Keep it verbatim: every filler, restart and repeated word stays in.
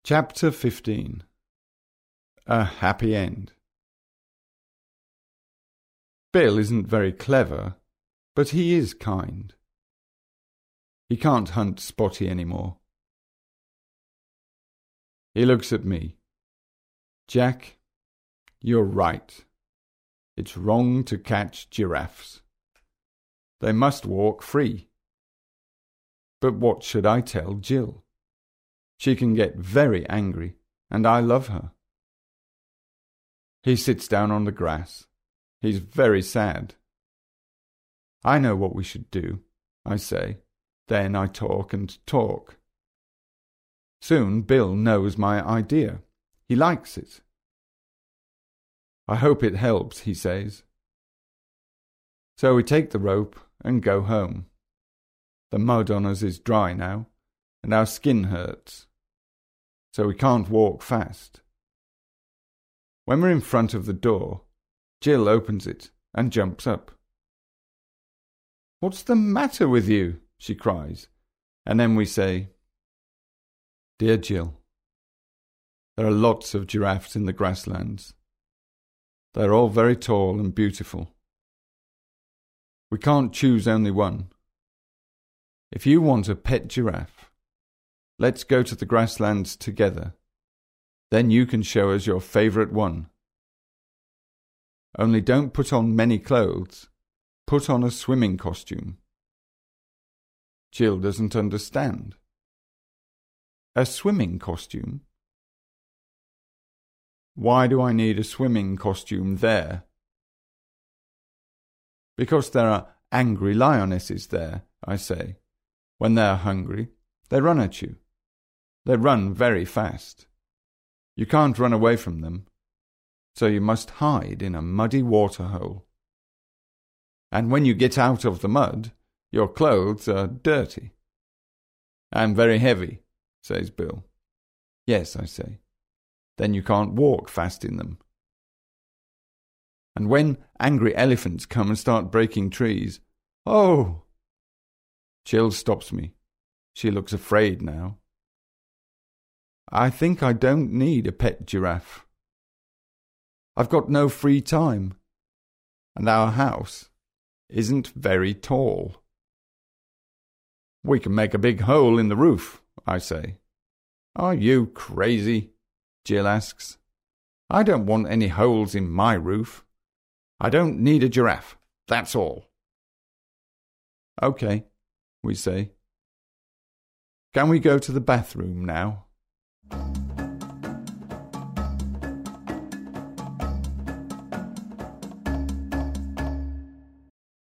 Chapter fifteen. A Happy End. Bill isn't very clever, but he is kind. He can't hunt Spotty anymore. He looks at me. Jack, you're right. It's wrong to catch giraffes. They must walk free. But what should I tell Jill? She can get very angry, and I love her. He sits down on the grass. He's very sad. I know what we should do, I say. Then I talk and talk. Soon Bill knows my idea. He likes it. I hope it helps, he says. So we take the rope and go home. The mud on us is dry now, and our skin hurts, so we can't walk fast. When we're in front of the door, Jill opens it and jumps up. "What's the matter with you?" she cries, and then we say, "Dear Jill, there are lots of giraffes in the grasslands. They're all very tall and beautiful. We can't choose only one. If you want a pet giraffe, let's go to the grasslands together. Then you can show us your favourite one. Only don't put on many clothes. Put on a swimming costume." Jill doesn't understand. A swimming costume? Why do I need a swimming costume there? Because there are angry lionesses there, I say. When they are hungry, they run at you. They run very fast. You can't run away from them, so you must hide in a muddy waterhole. And when you get out of the mud, your clothes are dirty. "And very heavy," says Bill. "Yes," I say. "Then you can't walk fast in them. And when angry elephants come and start breaking trees, oh!" Jill stops me. She looks afraid now. I think I don't need a pet giraffe. I've got no free time, and our house isn't very tall. "We can make a big hole in the roof," I say. "Are you crazy?" Jill asks. "I don't want any holes in my roof. I don't need a giraffe, that's all." "Okay," we say. "Can we go to the bathroom now?"